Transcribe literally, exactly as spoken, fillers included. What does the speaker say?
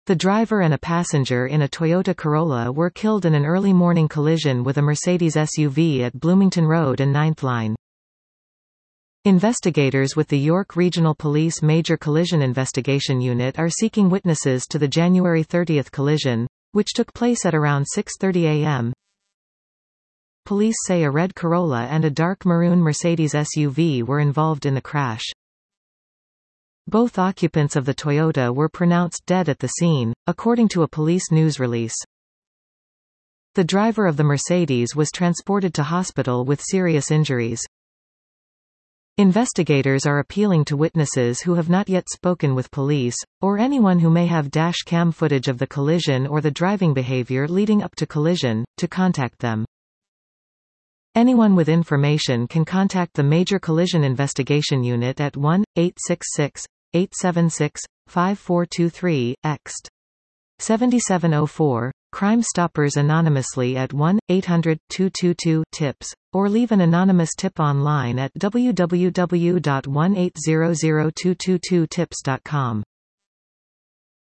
The driver and a passenger in a Toyota Corolla were killed in an early morning collision with a Mercedes S U V at Bloomington Road and ninth Line. Investigators with the York Regional Police Major Collision Investigation Unit are seeking witnesses to the January thirtieth collision, which took place at around six thirty a m Police say a red Corolla and a dark maroon Mercedes S U V were involved in the crash. Both occupants of the Toyota were pronounced dead at the scene, according to a police news release. The driver of the Mercedes was transported to hospital with serious injuries. Investigators are appealing to witnesses who have not yet spoken with police, or anyone who may have dash cam footage of the collision or the driving behavior leading up to collision, to contact them. Anyone with information can contact the Major Collision Investigation Unit at one eight six six, eight seven six, five four two three, ext. seven seven zero four, Crime Stoppers anonymously at one eight hundred, two two two, tips, or leave an anonymous tip online at w w w dot one eight zero zero two two two tips dot com.